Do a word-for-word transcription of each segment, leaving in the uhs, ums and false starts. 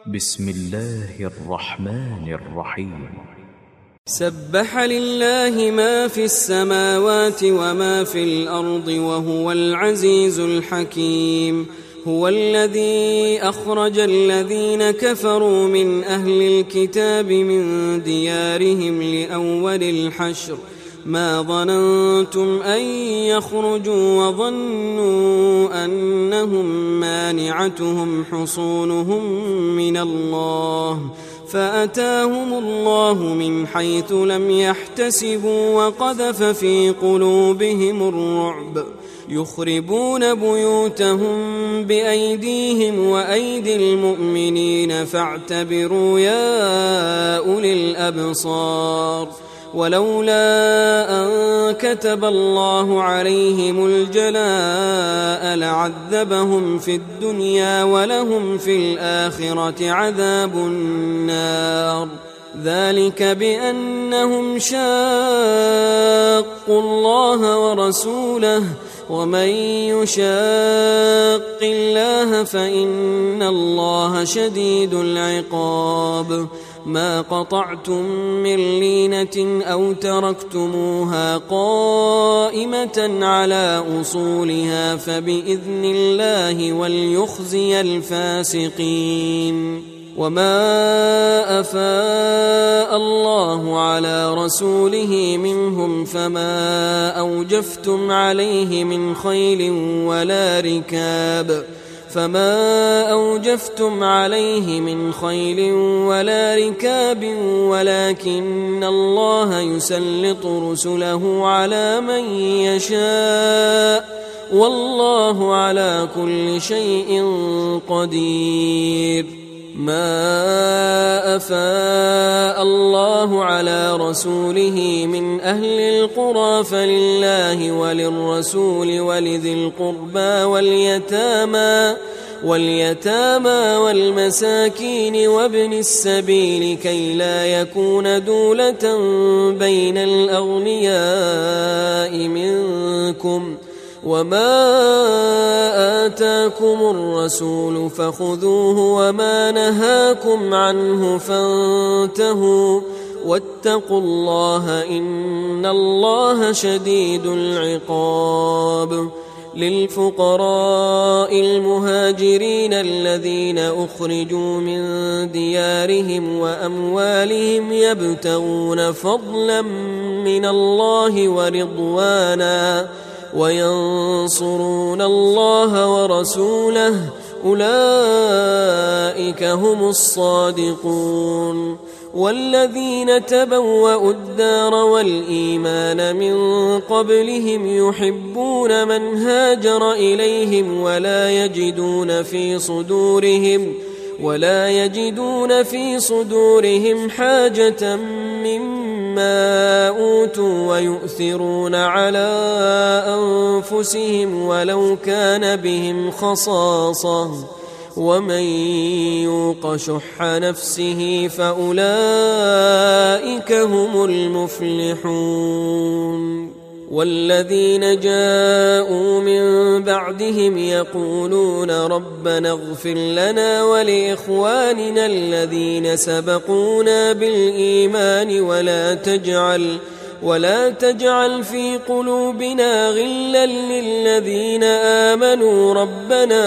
بسم الله الرحمن الرحيم. سبح لله ما في السماوات وما في الأرض وهو العزيز الحكيم. هو الذي أخرج الذين كفروا من أهل الكتاب من ديارهم لأول الحشر ما ظننتم أن يخرجوا وظنوا أنهم مانعتهم حصونهم من الله فأتاهم الله من حيث لم يحتسبوا وقذف في قلوبهم الرعب يخربون بيوتهم بأيديهم وأيدي المؤمنين فاعتبروا يا أولي الأبصار. ولولا أن كتب الله عليهم الجلاء لعذبهم في الدنيا ولهم في الآخرة عذاب النار. ذلك بأنهم شاقوا الله ورسوله ومن يشاق الله فإن الله شديد العقاب. ما قطعتم من لينة أو تركتموها قائمة على أصولها فبإذن الله وليخزي الفاسقين. وما أفاء الله على رسوله منهم فما أوجفتم عليه من خيل ولا ركاب فما أوجفتم عليه من خيل ولا ركاب ولكن الله يسلط رسله على من يشاء والله على كل شيء قدير. ما أفاء الله على رسوله من أهل القرى فلله وللرسول ولذي القربى واليتامى واليتامى والمساكين وابن السبيل كي لا يكون دولة بين الأغنياء منكم. وما آتاكم الرسول فخذوه وما نهاكم عنه فانتهوا واتقوا الله إن الله شديد العقاب. للفقراء المهاجرين الذين أخرجوا من ديارهم وأموالهم يبتغون فضلا من الله ورضوانا وينصرون الله ورسوله أولئك هم الصادقون. والذين تبوأوا الدار والإيمان من قبلهم يحبون من هاجر إليهم ولا يجدون في صدورهم ولا يجدون في صدورهم حاجة مما أوتوا ويؤثرون على أنفسهم ولو كان بهم خصاصة ومن يوق شح نفسه فأولئك هم المفلحون. والذين جاءوا من بعدهم يقولون ربنا اغفر لنا ولإخواننا الذين سبقونا بالإيمان ولا تجعل ولا تجعل في قلوبنا غلا للذين آمنوا ربنا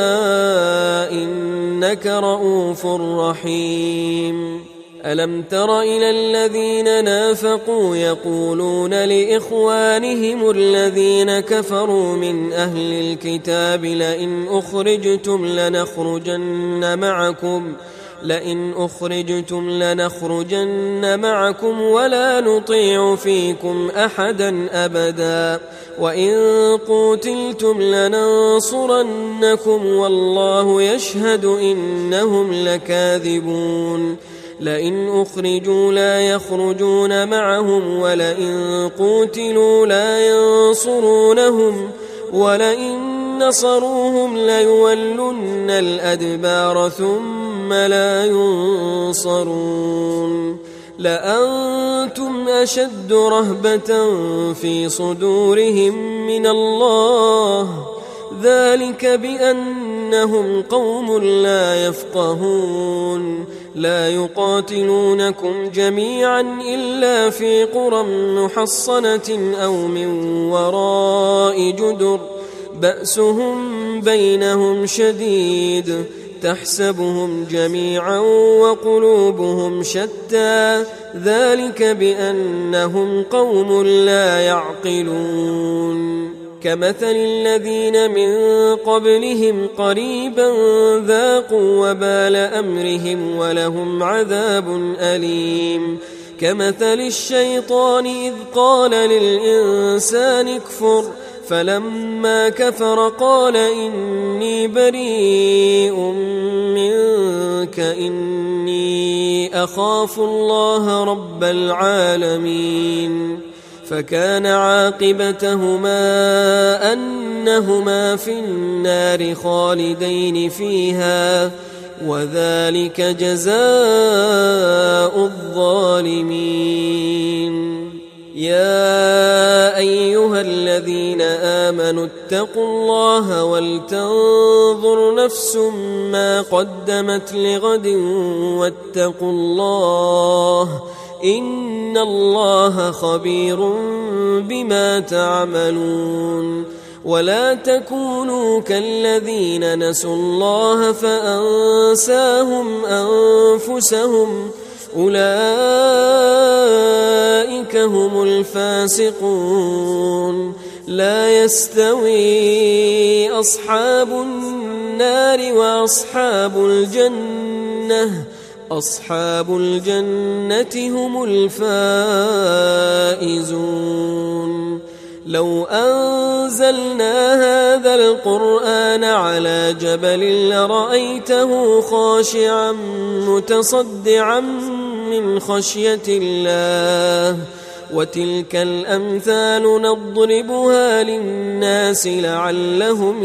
إنك رؤوف رحيم. ألم تر إلى الذين نافقوا يقولون لإخوانهم الذين كفروا من أهل الكتاب لئن أخرجتم لنخرجن معكم لئن أخرجتم لنخرجن معكم ولا نطيع فيكم أحدا أبدا وإن قوتلتم لننصرنكم والله يشهد إنهم لكاذبون. لئن أخرجوا لا يخرجون معهم ولئن قوتلوا لا ينصرونهم ولئن نصروهم ليولن الأدبار ثم لا ينصرون. لأنتم أشد رهبة في صدورهم من الله ذلك بأنهم قوم لا يفقهون لا يقاتلونكم جميعا إلا في قرى محصنة أو من وراء جدر بأسهم بينهم شديد تحسبهم جميعا وقلوبهم شتى ذلك بأنهم قوم لا يعقلون كمثل الذين من قبلهم قريبا ذاقوا وبال أمرهم ولهم عذاب أليم كمثل الشيطان إذ قال للإنسان اكفر فلما كفر قال إني بريء منك إني أخاف الله رب العالمين فكان عاقبتهما أنهما في النار خالدين فيها وذلك جزاء الظالمين يا أيها الذين آمنوا اتقوا الله ولتنظر نفس ما قدمت لغد واتقوا الله إن الله خبير بما تعملون ولا تكونوا كالذين نسوا الله فأنساهم أنفسهم أولئك هم الفاسقون لا يستوي أصحاب النار وأصحاب الجنة أصحاب الجنة هم الفائزون لو أنزلنا هذا القرآن على جبل لرأيته خاشعا متصدعا من خشية الله وتلك الأمثال نضربها للناس لعلهم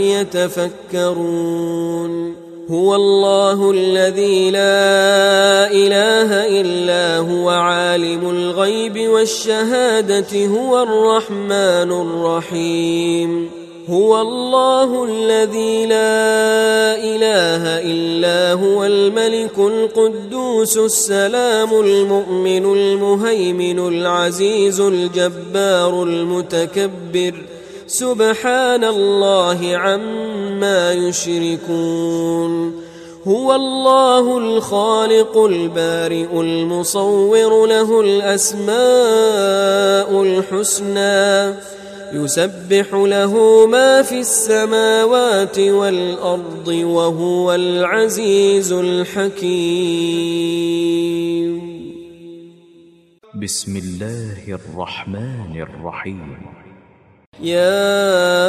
يتفكرون هو الله الذي لا إله إلا هو عالم الغيب والشهادة هو الرحمن الرحيم هو الله الذي لا إله إلا هو الملك القدوس السلام المؤمن المهيمن العزيز الجبار المتكبر سبحان الله عما يشركون هو الله الخالق البارئ المصور له الأسماء الحسنى يسبح له ما في السماوات والأرض وهو العزيز الحكيم بسم الله الرحمن الرحيم يا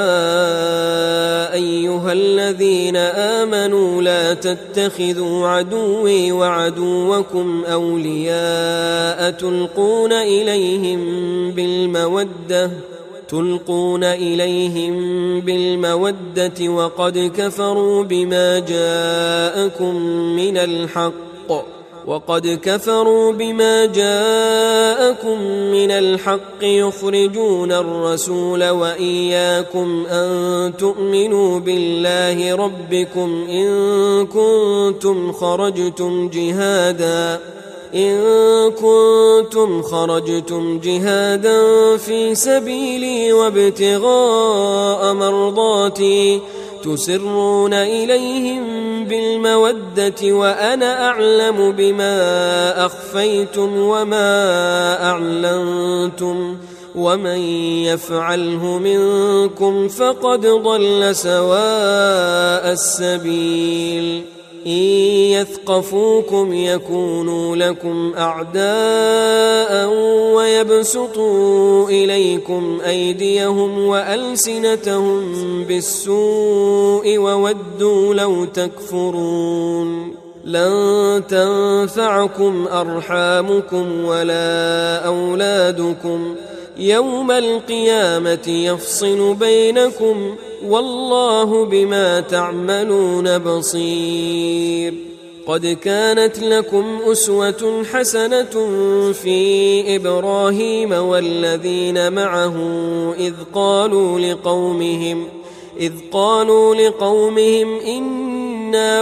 أيها الذين آمنوا لا تتخذوا عدوي وعدوكم أولياء تلقون إليهم بالمودة تلقون إليهم بالمودة وقد كفروا بما جاءكم من الحق وقد كفروا بما جاءكم من الحق يخرجون الرسول وإياكم أن تؤمنوا بالله ربكم إن كنتم خرجتم جهادا إن كنتم خرجتم جهادا في سبيلي وابتغاء مرضاتي تسرون إليهم بالمودة وأنا أعلم بما أخفيتم وما أعلنتم ومن يفعله منكم فقد ضل سواء السبيل إن يثقفوكم يكونوا لكم أعداء ويبسطوا إليكم أيديهم وألسنتهم بالسوء وودوا لو تكفرون لن تنفعكم أرحامكم ولا أولادكم يوم القيامة يفصل بينكم والله بما تعملون بصير قد كانت لكم أسوة حسنة في إبراهيم والذين معه إذ قالوا لقومهم إذ قالوا لقومهم إن إنا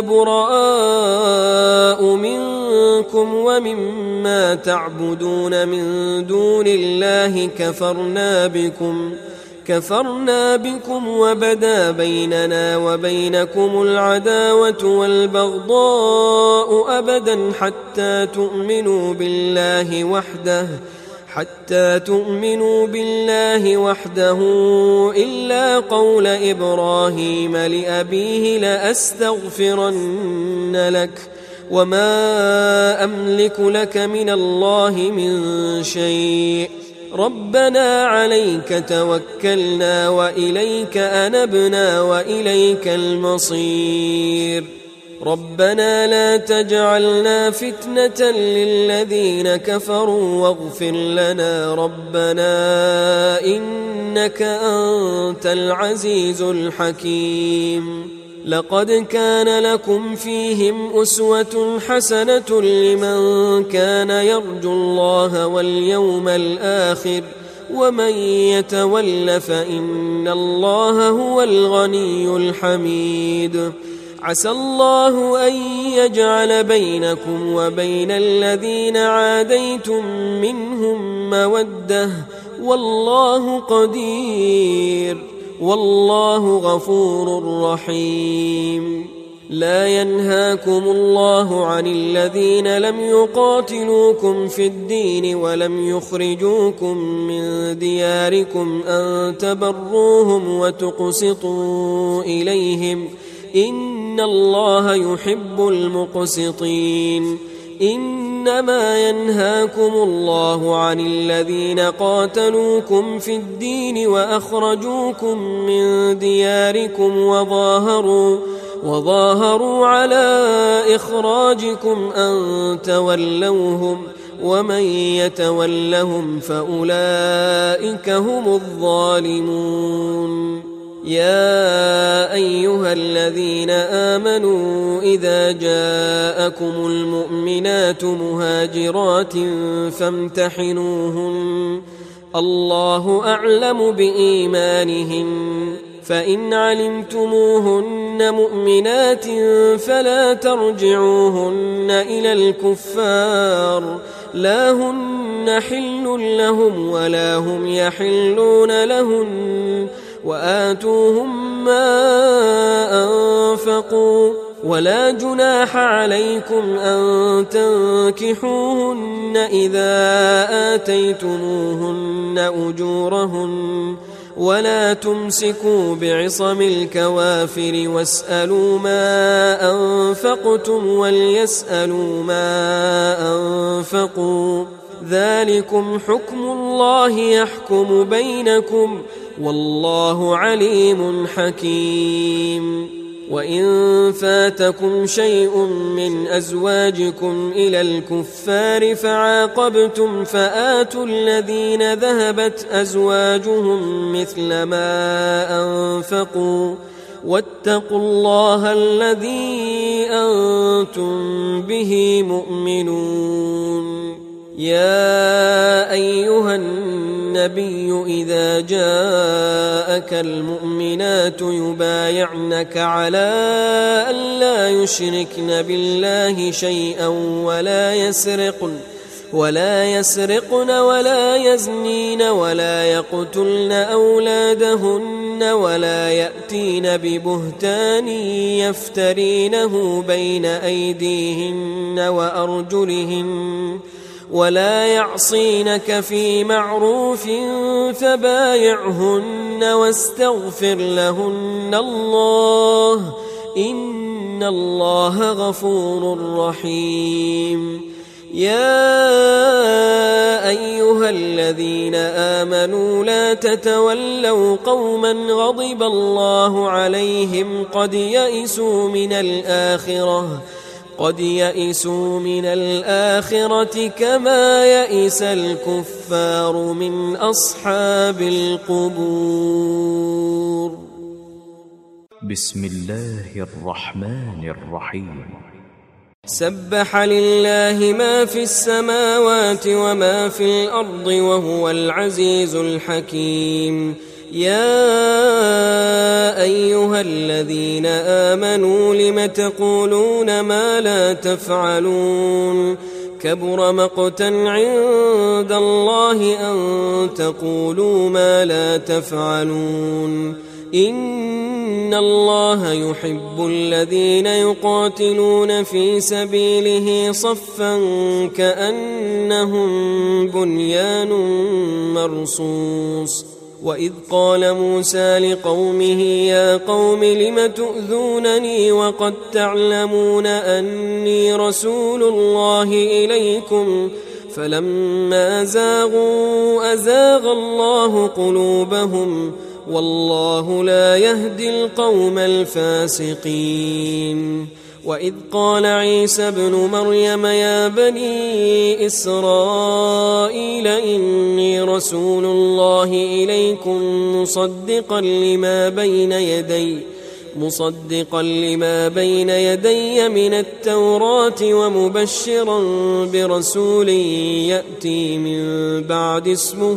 براء منكم ومما تعبدون من دون الله كفرنا بكم كفرنا بكم وبدا بيننا وبينكم العداوة والبغضاء أبدا حتى تؤمنوا بالله وحده حتى تؤمنوا بالله وحده إلا قول إبراهيم لأبيه لأستغفرن لك وما أملك لك من الله من شيء ربنا عليك توكلنا وإليك أنبنا وإليك المصير ربنا لا تجعلنا فتنة للذين كفروا واغفر لنا ربنا إنك أنت العزيز الحكيم لقد كان لكم فيهم أسوة حسنة لمن كان يرجو الله واليوم الآخر ومن يتول فإن الله هو الغني الحميد عسى الله أن يجعل بينكم وبين الذين عاديتم منهم مودة والله قدير والله غفور رحيم لا ينهاكم الله عن الذين لم يقاتلوكم في الدين ولم يخرجوكم من دياركم أن تبروهم وتقسطوا إليهم إن الله يحب المقسطين إنما ينهاكم الله عن الذين قاتلوكم في الدين وأخرجوكم من دياركم وظاهروا وظاهروا على إخراجكم أن تولوهم ومن يتولهم فأولئك هم الظالمون يا أيها الذين آمنوا إذا جاءكم المؤمنات مهاجرات فامتحنوهن الله أعلم بإيمانهن فإن علمتموهن مؤمنات فلا ترجعوهن إلى الكفار لا هن حل لهم ولا هم يحلون لهن وآتوهم ما أنفقوا ولا جناح عليكم أن تنكحوهن إذا آتيتموهن أجورهن ولا تمسكوا بعصم الكوافر واسألوا ما أنفقتم وليسألوا ما أنفقوا ذلكم حكم الله يحكم بينكم والله عليم حكيم وإن فاتكم شيء من أزواجكم إلى الكفار فعاقبتم فآتوا الذين ذهبت أزواجهم مثل ما أنفقوا واتقوا الله الذي أنتم به مؤمنون يا أيها النبي إذا جاءك المؤمنات يبايعنك على أن لا يشركن بالله شيئا ولا يسرقن ولا يسرقن ولا يزنين ولا يقتلن أولادهن ولا يأتين ببهتان يفترينه بين أيديهن وأرجلهن ولا يعصينك في معروف فبايعهن واستغفر لهن الله إن الله غفور رحيم يا أيها الذين آمنوا لا تتولوا قوما غضب الله عليهم قد يئسوا من الآخرة قد يئسوا من الآخرة كما يئس الكفار من أصحاب القبور. بسم الله الرحمن الرحيم. سبح لله ما في السماوات وما في الأرض وهو العزيز الحكيم. يا أيها الذين آمنوا لم تقولون ما لا تفعلون كبر مقتا عند الله أن تقولوا ما لا تفعلون إن الله يحب الذين يقاتلون في سبيله صفا كأنهم بنيان مرصوص وإذ قال موسى لقومه يا قوم لم تؤذونني وقد تعلمون أني رسول الله إليكم فلما زاغوا أزاغ الله قلوبهم والله لا يهدي القوم الفاسقين وإذ قال عيسى ابن مريم يا بني إسرائيل إني رسول الله إليكم مصدقا لما بين يدي مصدقا لما بين يدي من التوراة ومبشرا برسول يأتي من بعد اسمه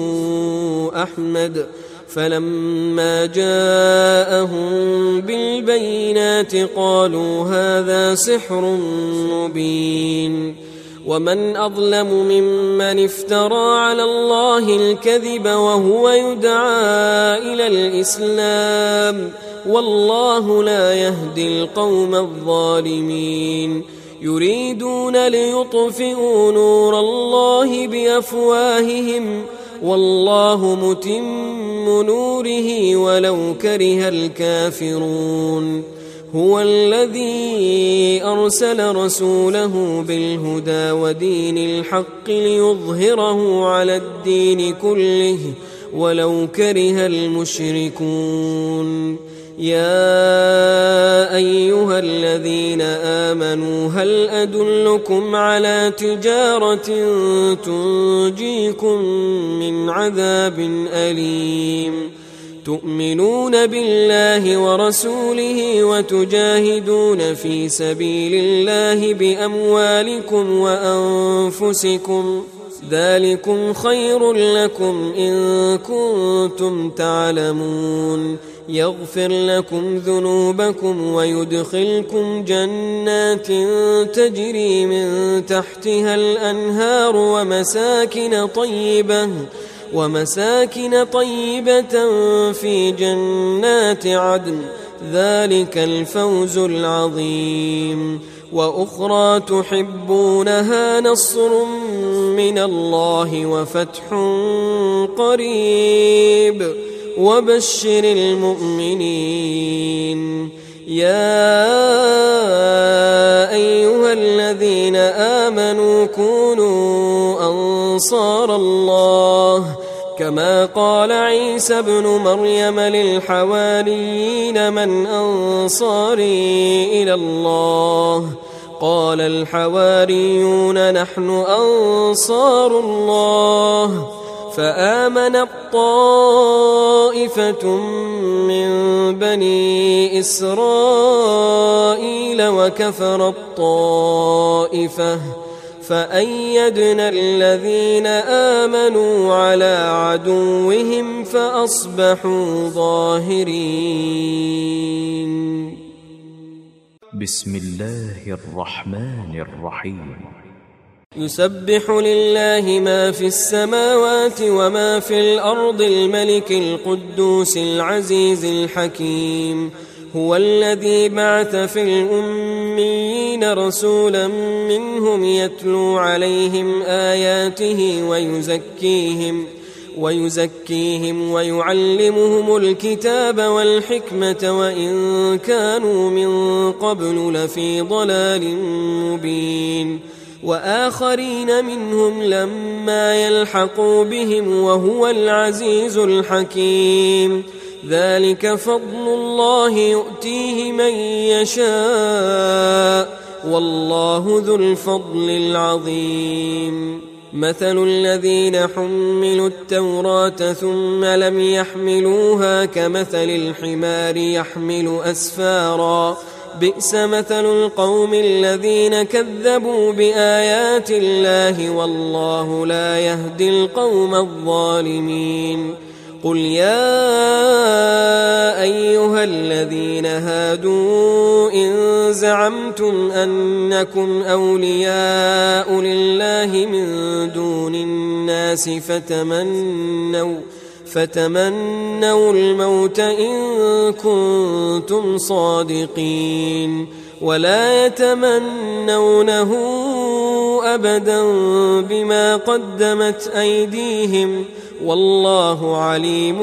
أحمد فلما جاءهم بالبينات قالوا هذا سحر مبين ومن أظلم ممن افترى على الله الكذب وهو يدعى إلى الإسلام والله لا يهدي القوم الظالمين يريدون ليطفئوا نور الله بأفواههم والله متم نوره ولو كره الكافرون هو الذي أرسل رسوله بالهدى ودين الحق ليظهره على الدين كله ولو كره المشركون يا أيها الذين آمنوا هل أدلكم على تجارة تنجيكم من عذاب أليم تؤمنون بالله ورسوله وتجاهدون في سبيل الله بأموالكم وأنفسكم ذلكم خير لكم إن كنتم تعلمون يغفر لكم ذنوبكم ويدخلكم جنات تجري من تحتها الأنهار ومساكن طيبة ومساكن طيبة في جنات عدن ذلك الفوز العظيم وأخرى تحبونها نصر من الله وفتح قريب وبشر المؤمنين يا أيها الذين آمنوا كونوا أنصار الله كما قال عيسى ابن مريم للحواريين من أنصاري إلى الله قال الحواريون نحن أنصار الله فآمنت طائفة من بني إسرائيل وكفرت طائفة فأيدنا الذين آمنوا على عدوهم فأصبحوا ظاهرين. بسم الله الرحمن الرحيم. يسبح لله ما في السماوات وما في الأرض الملك القدوس العزيز الحكيم هو الذي بعث في الأميين رسولا منهم يتلو عليهم آياته ويزكيهم ويزكيهم ويعلمهم الكتاب والحكمة وإن كانوا من قبل لفي ضلال مبين وآخرين منهم لما يلحقوا بهم وهو العزيز الحكيم ذلك فضل الله يؤتيه من يشاء والله ذو الفضل العظيم. مثل الذين حملوا التوراة ثم لم يحملوها كمثل الحمار يحمل أسفارا بئس مثل القوم الذين كذبوا بآيات الله والله لا يهدي القوم الظالمين. قل يا أيها الذين هادوا إن زعمتم أنكم أولياء لله من دون الناس فتمنوا فتمنوا الموت إن كنتم صادقين ولا يتمنونه أبدا بما قدمت أيديهم والله عليم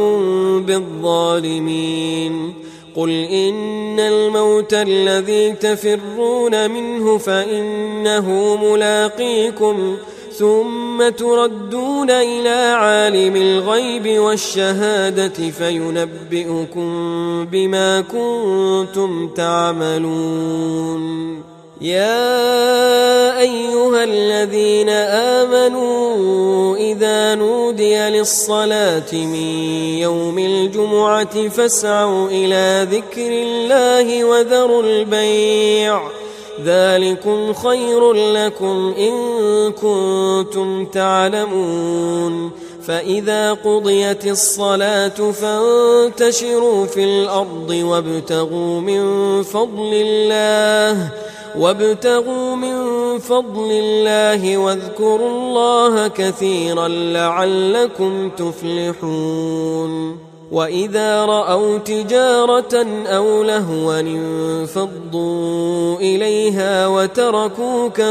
بالظالمين قل إن الموت الذي تفرون منه فإنه ملاقيكم ثم تردون إلى عالم الغيب والشهادة فينبئكم بما كنتم تعملون يا أيها الذين آمنوا إذا نودي للصلاة من يوم الجمعة فاسعوا إلى ذكر الله وذروا البيع ذلكم خير لكم إن كنتم تعلمون فإذا قضيت الصلاة فانتشروا في الأرض وابتغوا من فضل الله وابتغوا من فضل الله واذكروا الله كثيرا لعلكم تفلحون وإذا رأوا تجارة أو لهوا انفضوا إليها وتركوك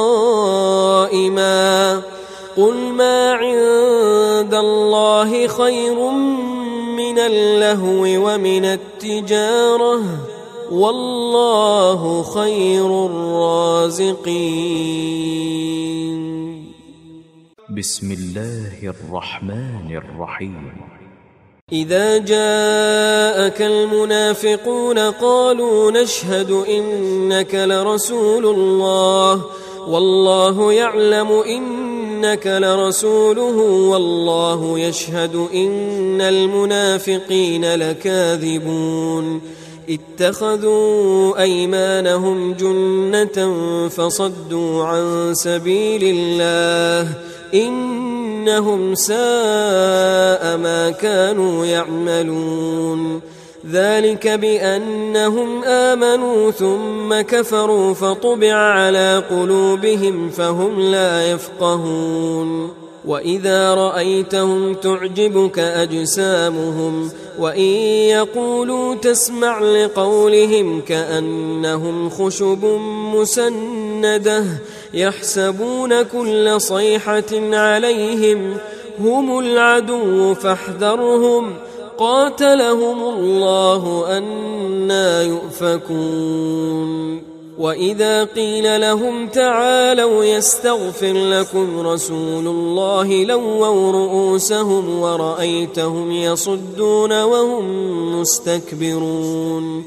قائما قل ما عند الله خير من اللهو ومن التجارة والله خير الرازقين. بسم الله الرحمن الرحيم. إذا جاءك المنافقون قالوا نشهد إنك لرسول الله والله يعلم إنك لرسوله والله يشهد إن المنافقين لكاذبون اتخذوا أيمانهم جنة فصدوا عن سبيل الله إنهم ساء ما كانوا يعملون ذلك بأنهم آمنوا ثم كفروا فطبع على قلوبهم فهم لا يفقهون وإذا رأيتهم تعجبك أجسامهم وإن يقولوا تسمع لقولهم كأنهم خشب مسندة يحسبون كل صيحة عليهم هم العدو فاحذرهم قاتلهم الله أنى يؤفكون وإذا قيل لهم تعالوا يستغفر لكم رسول الله لووا رؤوسهم ورأيتهم يصدون وهم مستكبرون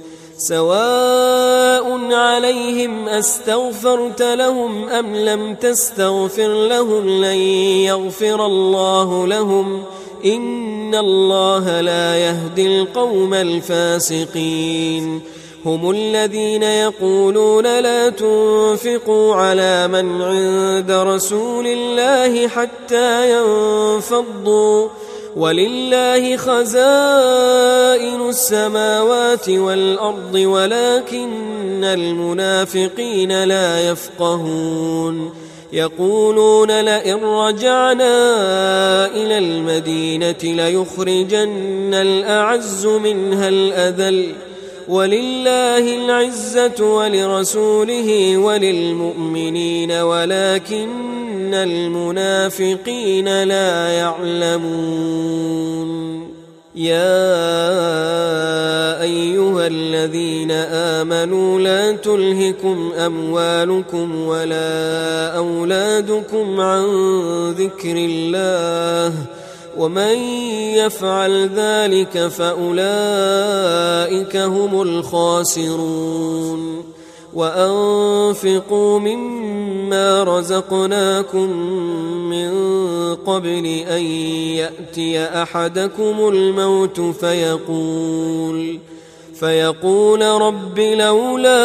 سواء عليهم أستغفرت لهم أم لم تستغفر لهم لن يغفر الله لهم إن الله لا يهدي القوم الفاسقين هم الذين يقولون لا تنفقوا على من عند رسول الله حتى ينفضوا ولله خزائن السماوات والأرض ولكن المنافقين لا يفقهون يقولون لئن رجعنا إلى المدينة ليخرجن الأعز منها الأذل ولله العزة ولرسوله وللمؤمنين ولكن المنافقين لا يعلمون يا أيها الذين آمنوا لا تلهكم أموالكم ولا أولادكم عن ذكر الله ومن يفعل ذلك فأولئك هم الخاسرون وأنفقوا مما رزقناكم من قبل أن يأتي أحدكم الموت فيقول فيقول رب لولا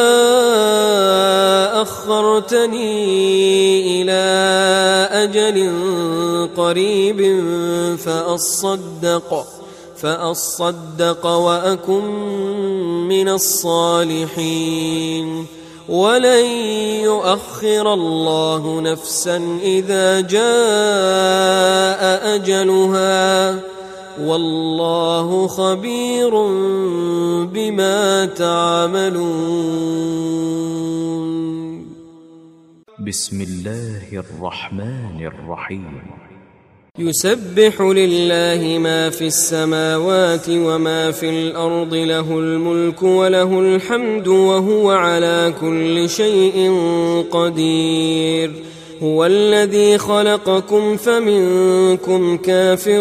أخرتني إلى أجل قريب فأصدق فأصدق وأكن من الصالحين ولن يؤخر الله نفسا إذا جاء أجلها والله خبير بما تعملون. بسم الله الرحمن الرحيم. يسبح لله ما في السماوات وما في الأرض له الملك وله الحمد وهو على كل شيء قدير. هو الذي خلقكم فمنكم كافر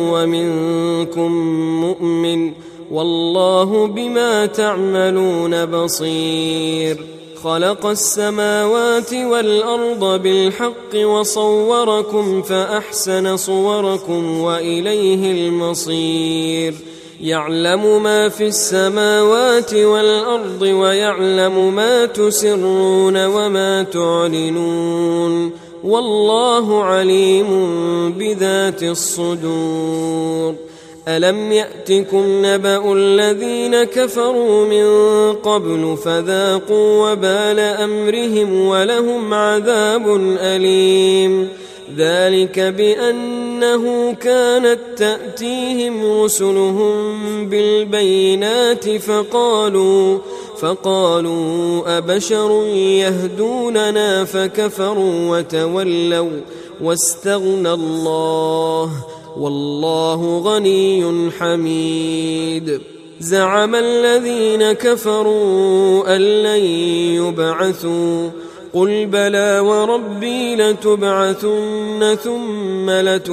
ومنكم مؤمن والله بما تعملون بصير. خلق السماوات والأرض بالحق وصوركم فأحسن صوركم وإليه المصير. يعلم ما في السماوات والأرض ويعلم ما تسرون وما تعلنون والله عليم بذات الصدور. ألم يأتكم نبأ الذين كفروا من قبل فذاقوا وبال أمرهم ولهم عذاب أليم. ذلك بأنه كانت تأتيهم رسلهم بالبينات فقالوا فقالوا أبشر يهدوننا فكفروا وتولوا واستغنى الله والله غني حميد. زعم الذين كفروا أن لن يبعثوا قل بلى وربي لتبعثن ثم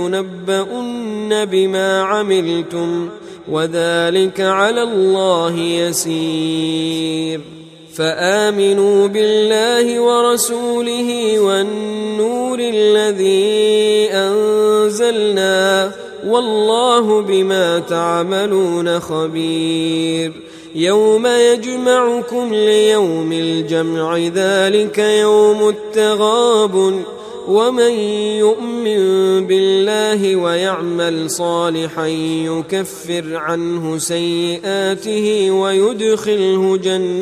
لتنبؤن بما عملتم وذلك على الله يسير. فآمنوا بالله ورسوله والنور الذي أنزلنا والله بما تعملون خبير. يوم يجمعكم ليوم الجمع ذلك يوم التغابن ومن يؤمن بالله ويعمل صالحا يكفر عنه سيئاته ويدخله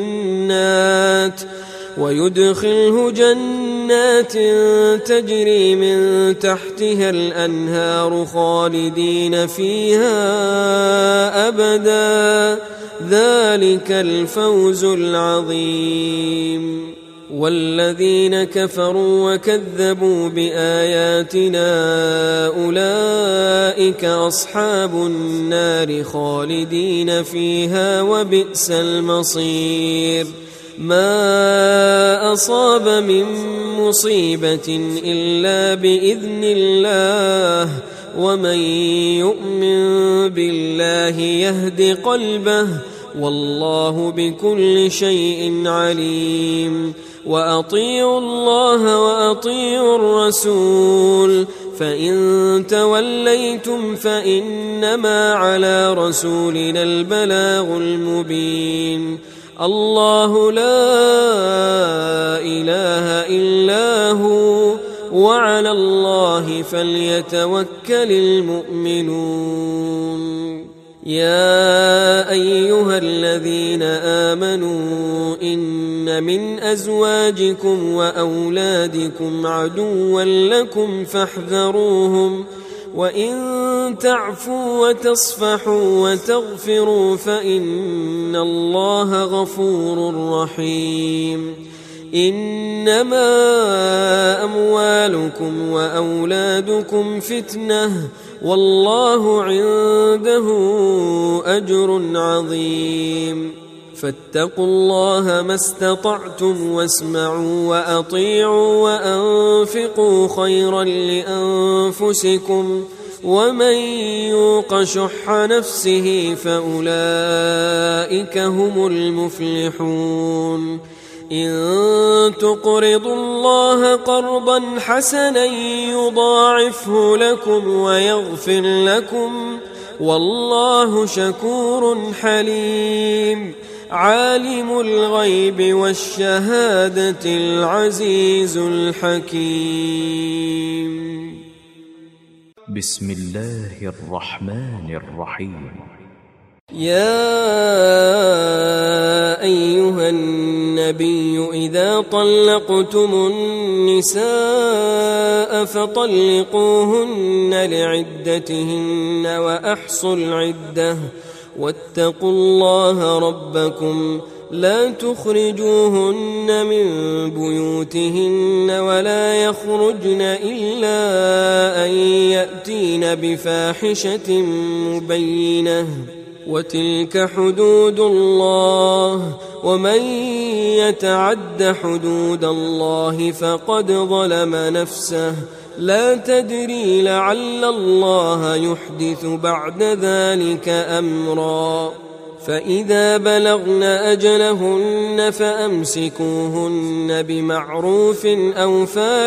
جنات ويدخله جنات تجري من تحتها الأنهار خالدين فيها أبدا ذلك الفوز العظيم. والذين كفروا وكذبوا بآياتنا أولئك أصحاب النار خالدين فيها وبئس المصير. ما أصاب من مصيبة إلا بإذن الله ومن يؤمن بالله يهد قلبه والله بكل شيء عليم. وأطيعوا الله وأطيعوا الرسول فإن توليتم فإنما على رسولنا البلاغ المبين. الله لا إله إلا هو وعلى الله فليتوكل المؤمنون. يا أيها الذين آمنوا إن من أزواجكم وأولادكم عدوا لكم فاحذروهم وإن تعفوا وتصفحوا وتغفروا فإن الله غفور رحيم. إنما أموالكم وأولادكم فتنة والله عنده أجر عظيم. فاتقوا الله ما استطعتم واسمعوا وأطيعوا وأنفقوا خيرا لأنفسكم ومن يوق شح نفسه فأولئك هم المفلحون. إن تقرضوا الله قرضا حسنا يضاعفه لكم ويغفر لكم والله شكور حليم. عالم الغيب والشهادة العزيز الحكيم. بسم الله الرحمن الرحيم. يا أيها النبي إذا طلقتم النساء فطلقوهن لعدتهن وأحصوا العدة واتقوا الله ربكم لا تخرجوهن من بيوتهن ولا يخرجن إلا أن يأتين بفاحشة مبينة وتلك حدود الله ومن يتعد حدود الله فقد ظلم نفسه لا تدري لعل الله يحدث بعد ذلك أمرا فإذا بلغن أجلهن فأمسكوهن بمعروف أو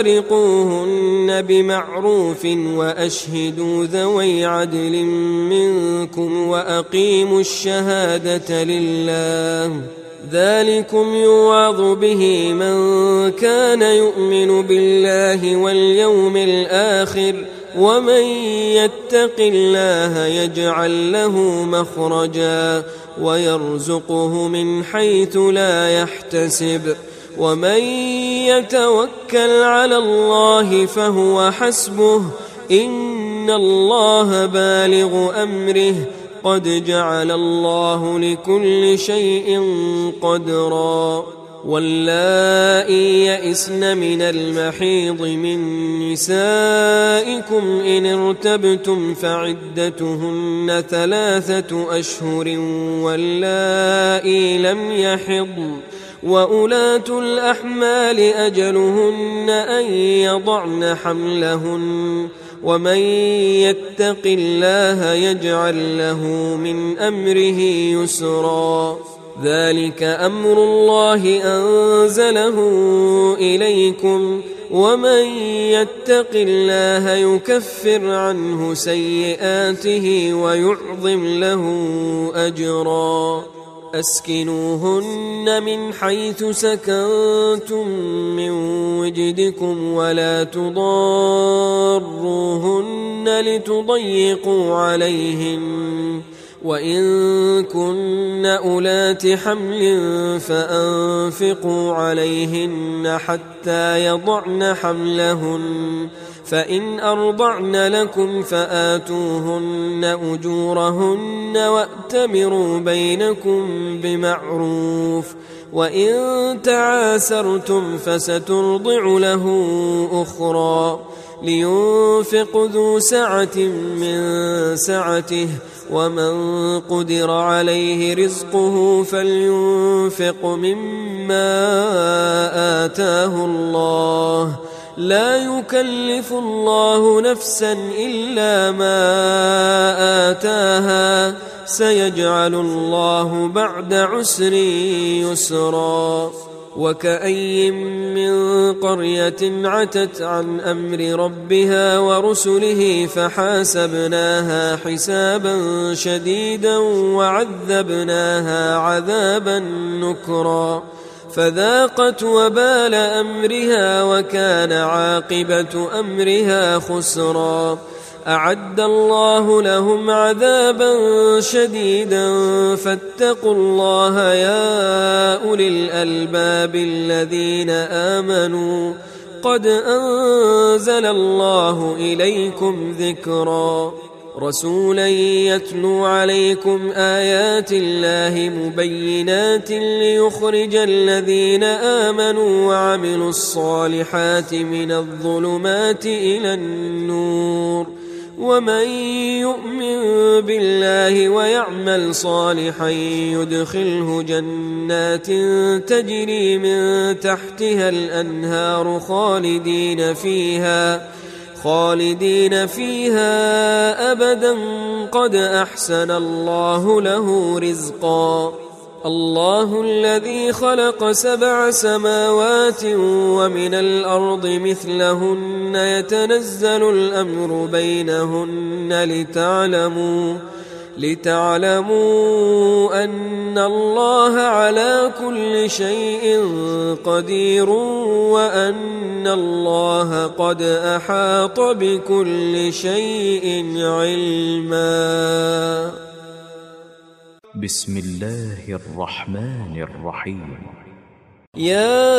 فارقوهن بمعروف وأشهدوا ذوي عدل منكم وأقيموا الشهادة لله ذلكم يوعظ به من كان يؤمن بالله واليوم الآخر ومن يتق الله يجعل له مخرجا ويرزقه من حيث لا يحتسب ومن يتوكل على الله فهو حسبه إن الله بالغ أمره قد جعل الله لكل شيء قدرا واللائي يئسن من المحيض من نسائكم إن ارتبتم فعدتهن ثلاثة أشهر واللائي لم يحضن وأولاة الأحمال أجلهن أن يضعن حملهن ومن يتق الله يجعل له من أمره يسرا ذلك أمر الله أنزله إليكم ومن يتق الله يكفر عنه سيئاته ويعظم له أجرا أسكنوهن من حيث سكنتم من وجدكم ولا تضاروهن لتضيقوا عليهن وإن كن أولات حمل فأنفقوا عليهن حتى يضعن حملهن فإن أرضعن لكم فآتوهن أجورهن وأتمروا بينكم بمعروف وإن تعاسرتم فسترضع له أخرى لينفق ذو سعة من سعته ومن قدر عليه رزقه فلينفق مما آتاه الله لا يكلف الله نفسا إلا ما آتاها سيجعل الله بعد عسر يسرا وكأي من قرية عتت عن أمر ربها ورسله فحاسبناها حسابا شديدا وعذبناها عذابا نكرا فذاقت وبال أمرها وكان عاقبة أمرها خسرا أعد الله لهم عذابا شديدا فاتقوا الله يا أولي الألباب الذين آمنوا قد أنزل الله إليكم ذكرا رسولا يتلو عليكم آيات الله مبينات ليخرج الذين آمنوا وعملوا الصالحات من الظلمات إلى النور ومن يؤمن بالله ويعمل صالحا يدخله جنات تجري من تحتها الأنهار خالدين فيها خالدين فيها أبدا قد أحسن الله له رزقا الله الذي خلق سبع سماوات ومن الأرض مثلهن يتنزل الأمر بينهن لتعلموا لتعلموا أن الله على كل شيء قدير وأن الله قد أحاط بكل شيء علما. بسم الله الرحمن الرحيم. يا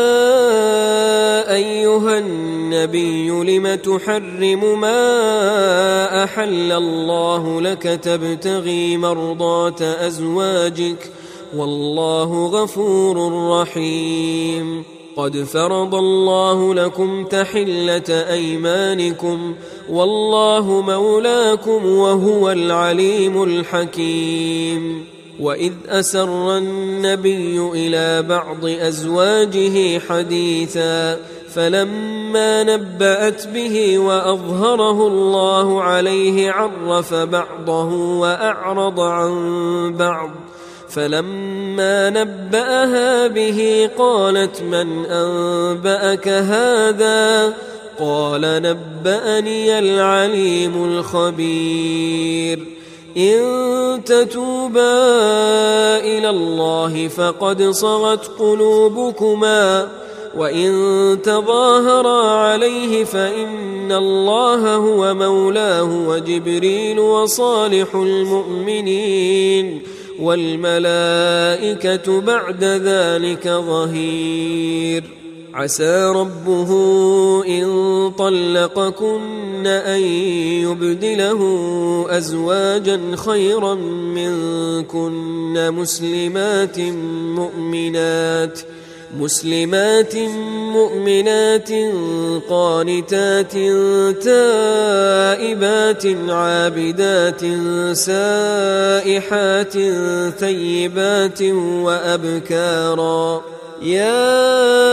أيها النبي لم تحرم ما أحل الله لك تبتغي مرضات أزواجك والله غفور رحيم. قد فرض الله لكم تحلة أيمانكم والله مولاكم وهو العليم الحكيم. وإذ أسر النبي إلى بعض أزواجه حديثا فلما نبأت به وأظهره الله عليه عرف بعضه وأعرض عن بعض فلما نبأها به قالت من أنبأك هذا؟ قال نبأني العليم الخبير. إن تتوبا إلى الله فقد صغت قلوبكما وإن تظاهرا عليه فإن الله هو مولاه وجبريل وصالح المؤمنين والملائكة بعد ذلك ظهير. عسى ربه إن طلقكن أن يبدله أزواجا خيرا منكن مسلمات مؤمنات مسلمات مؤمنات قانتات تائبات عابدات سائحات ثيبات وأبكارا. يا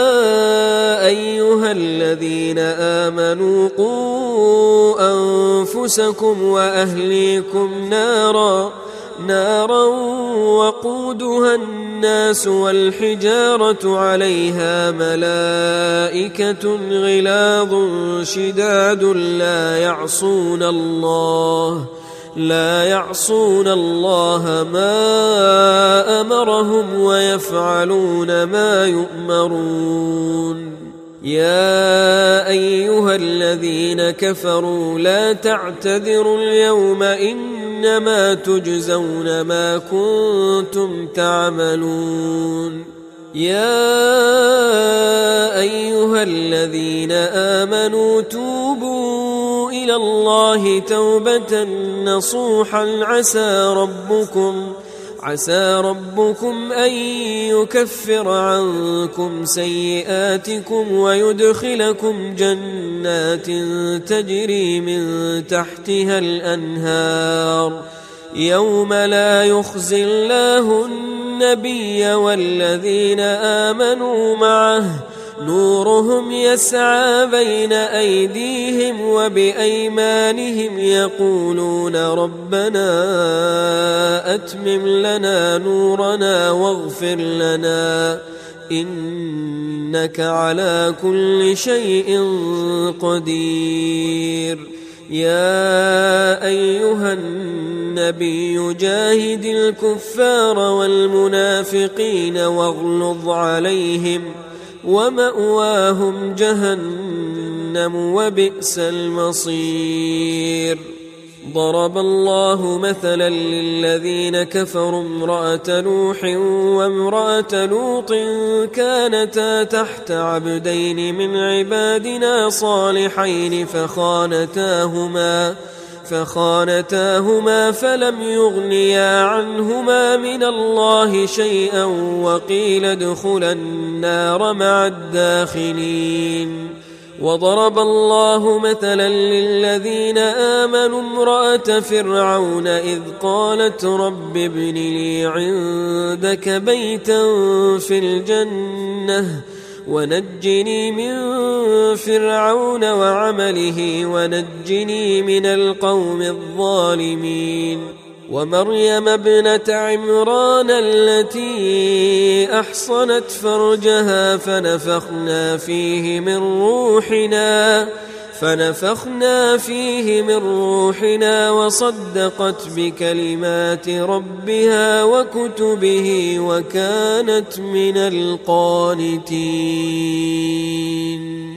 أيها الذين آمنوا قوا أنفسكم وأهليكم نارا نارا وقودها الناس والحجارة عليها ملائكة غلاظ شداد لا يعصون الله لا يعصون الله ما أمرهم ويفعلون ما يؤمرون. يا أيها الذين كفروا لا تعتذروا اليوم إنما تجزون ما كنتم تعملون. يا أيها الذين آمنوا توبوا إلى الله توبة نصوحا عسى ربكم عسى ربكم أن يكفر عنكم سيئاتكم ويدخلكم جنات تجري من تحتها الأنهار يوم لا يخزي الله النبي والذين آمنوا معه نورهم يسعى بين أيديهم وبأيمانهم يقولون ربنا أتمم لنا نورنا واغفر لنا إنك على كل شيء قدير. يا أيها النبي جاهد الكفار والمنافقين واغلظ عليهم ومأواهم جهنم وبئس المصير. ضرب الله مثلا للذين كفروا امرأة نوح وامرأة لوط كانتا تحت عبدين من عبادنا صالحين فخانتاهما فخانتاهما فلم يغنيا عنهما من الله شيئا وقيل ادخلا النار مع الداخلين. وضرب الله مثلا للذين آمنوا امرأة فرعون إذ قالت رب ابن لي عندك بيتا في الجنة ونجني من فرعون وعمله ونجني من القوم الظالمين. ومريم ابنة عمران التي أحصنت فرجها فنفخنا فيه من روحنا فنفخنا فيه من روحنا وصدقت بكلمات ربها وكتبه وكانت من القانتين.